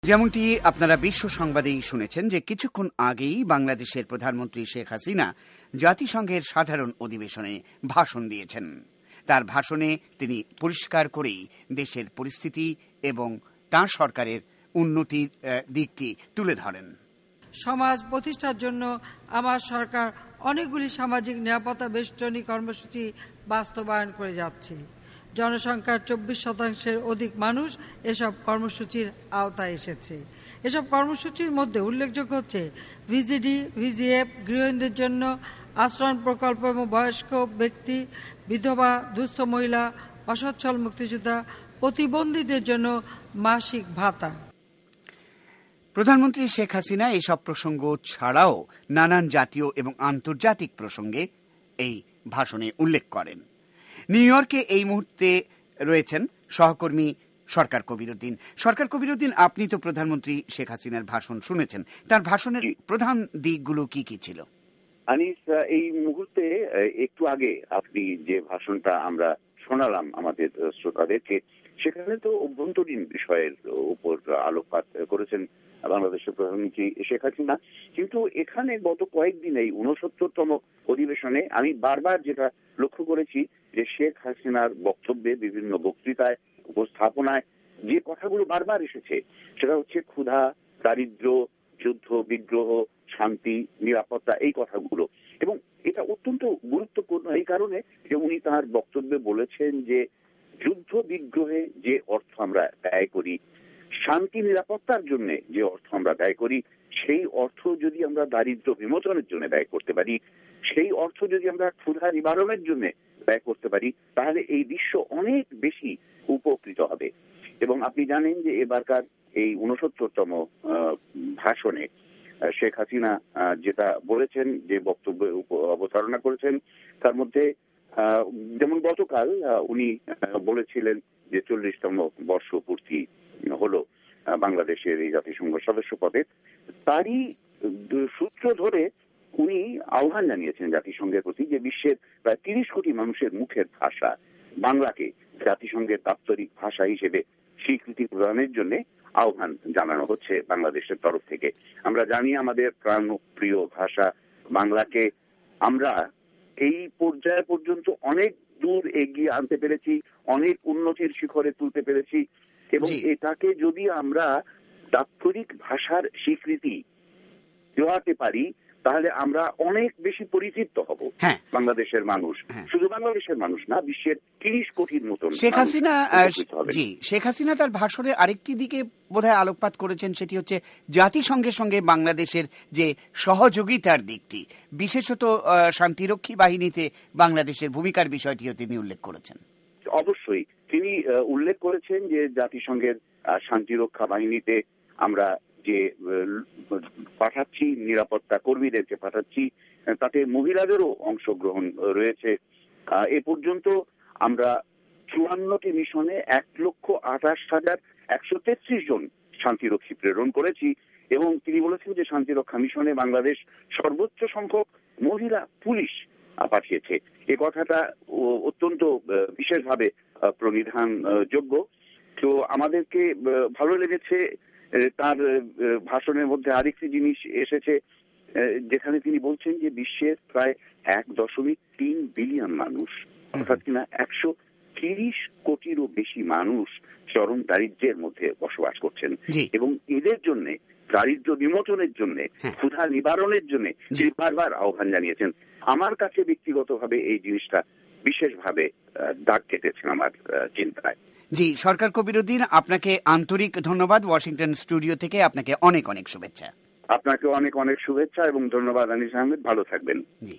যেমনটি আপনারা বিশ্ব সংবাদেই শুনেছেন যে কিছুক্ষণ আগেই বাংলাদেশের প্রধানমন্ত্রী শেখ হাসিনা জাতিসংঘের সাধারণ অধিবেশনে ভাষণ দিয়েছেন। তার ভাষণে তিনি পরিষ্কার করেই দেশের পরিস্থিতি এবং তাঁর সরকারের উন্নতির দিকটি তুলে ধরেন। সমাজ প্রতিষ্ঠার জন্য আমার সরকার অনেকগুলি সামাজিক নিরাপত্তা বেষ্টনী কর্মসূচি বাস্তবায়ন করে যাচ্ছে। জনসংখ্যার 24% অধিক মানুষ এসব কর্মসূচির আওতায় এসেছে। এসব কর্মসূচির মধ্যে উল্লেখযোগ্য হচ্ছে ভিজিডি, ভিজিএফ, গৃহহীনদের জন্য আশ্রয় প্রকল্প এবং বয়স্ক ব্যক্তি, বিধবা, দুস্থ মহিলা, অসচ্ছল মুক্তিযোদ্ধা, প্রতিবন্ধীদের জন্য মাসিক ভাতা। প্রধানমন্ত্রী শেখ হাসিনা এসব প্রসঙ্গ ছাড়াও নানান জাতীয় এবং আন্তর্জাতিক প্রসঙ্গে এই ভাষণে উল্লেখ করেন। নিউ ইয়র্কে এই মুহূর্তে রয়েছেন সহকর্মী সরকার কবিরউদ্দিন। সরকার কবিরউদ্দিন, আপনি তো প্রধানমন্ত্রী শেখ হাসিনার ভাষণ শুনেছেন, তার ভাষণের প্রধান দিকগুলো কি কি ছিল? আনিস, এই মুহূর্তে একটু আগে আপনি যে ভাষণটা আমরা শোনালাম আমাদের শ্রোতাদেরকে, সেখানে তো অভ্যন্তরীণ বিষয়ের উপর আলোকপাত করেছেন বাংলাদেশের প্রধানমন্ত্রী শেখ হাসিনা। কিন্তু এখানে গত কয়েকদিন এই 69তম অধিবেশনে আমি বারবার যেটা লক্ষ্য করেছি যে শেখ হাসিনার বক্তব্যে, বিভিন্ন বক্তৃতায়, উপস্থাপনায় যে কথাগুলো বারবার এসেছে সেটা হচ্ছে ক্ষুধা, দারিদ্র্য, যুদ্ধ বিগ্রহ, শান্তি, নিরাপত্তা, এই কথাগুলো। এবং এটা অত্যন্ত গুরুত্বপূর্ণ এই কারণে যে উনি তার বক্তব্যে বলেছেন যে যুদ্ধ বিগ্রহে যে অর্থ আমরা ব্যয় করি, শান্তি নিরাপত্তার জন্য যে অর্থ আমরা ব্যয় করি, সেই অর্থ যদি আমরা দারিদ্র্য বিমোচনের জন্য ব্যয় করতে পারি, সেই অর্থ যদি আমরা ক্ষুধা নিবারণের জন্য ব্যয় করতে পারি, তাহলে এই বিশ্ব অনেক বেশি উপকৃত হবে। এবং আপনি জানেন যে এবারকার এই 69তম ভাষণে শেখ হাসিনা যেটা বলেছেন, যে বক্তব্য অবতারণা করেছেন, তার মধ্যে যেমন গতকাল উনি বলেছিলেন যে 40তম বর্ষ পূর্তি হলো বাংলাদেশের এই জাতিসংঘ সদস্য পদে। তারই সূত্র ধরে উনি আহ্বান জানিয়েছেন জাতিসংঘের প্রতি যে বিশ্বের প্রায় 30 কোটি মানুষের মুখের ভাষা বাংলাকে জাতিসংঘের দাপ্তরিক ভাষা হিসেবে স্বীকৃতি প্রদানের জন্য আহ্বান জানানো হচ্ছে বাংলাদেশের তরফ থেকে। আমরা জানি আমাদের প্রাণপ্রিয় ভাষা বাংলাকে আমরা এই পর্যায় পর্যন্ত অনেক দূর এগিয়ে আনতে পেরেছি, অনেক উন্নতির শিখরে তুলতে পেরেছি, এবং এটাকে যদি আমরা দাপ্তরিক ভাষার স্বীকৃতি দেওয়াতে পারি তাহলে আমরা অনেক বেশি পরিচিত হব। বাংলাদেশের মানুষ, শুধু বাংলাদেশের মানুষ না, বিশ্বের 30 কোটির মতন। শেখ হাসিনা তার ভাষণের আরেকটি দিকে বোধহয় আলোকপাত করেছেন, সেটি হচ্ছে জাতিসংঘের সঙ্গে বাংলাদেশের যে সহযোগিতার দিকটি, বিশেষত শান্তিরক্ষী বাহিনীতে বাংলাদেশের ভূমিকার বিষয়টিও তিনি উল্লেখ করেছেন। অবশ্যই তিনি উল্লেখ করেছেন যে জাতিসংঘের শান্তিরক্ষা বাহিনীতে আমরা যে পাঠাচ্ছি, নিরাপত্তা কর্মীদেরকে পাঠাচ্ছি, তাতে মহিলাদেরও অংশগ্রহণ রয়েছে। এ পর্যন্ত আমরা 54টি মিশনে 1,28,133 জন শান্তিরক্ষী প্রেরণ করেছি। এবং তিনি বলেছেন যে শান্তিরক্ষা মিশনে বাংলাদেশ সর্বোচ্চ সংখ্যক মহিলা পুলিশ পাঠিয়েছে। এ কথাটা অত্যন্ত বিশেষভাবে প্রণিধান যোগ্য। তো আমাদেরকে ভালো লেগেছে তার ভাষণের মধ্যে আরেকটি জিনিস এসেছে, যেখানে তিনি বলছেন যে বিশ্বের প্রায় 1.3 বিলিয়ন মানুষ, অর্থাৎ কিনা 130 কোটিরও বেশি মানুষ চরম দারিদ্র্যের মধ্যে বসবাস করছেন। এবং এদের জন্য দারিদ্র্য বিমোচনের জন্য, ক্ষুধা নিবারণের জন্য তিনি বারবার আহ্বান জানিয়েছেন। আমার কাছে ব্যক্তিগতভাবে এই জিনিসটা বিশেষভাবে দাগ কেটেছেন আমার চিন্তায়। জি, সরকার কবিরউদ্দিন, আপনাকে আন্তরিক ধন্যবাদ। ওয়াশিংটন স্টুডিও থেকে আপনাকে অনেক অনেক শুভেচ্ছা। আপনাকে অনেক অনেক শুভেচ্ছা এবং ধন্যবাদ আনিস আহমেদ, ভালো থাকবেন। জি।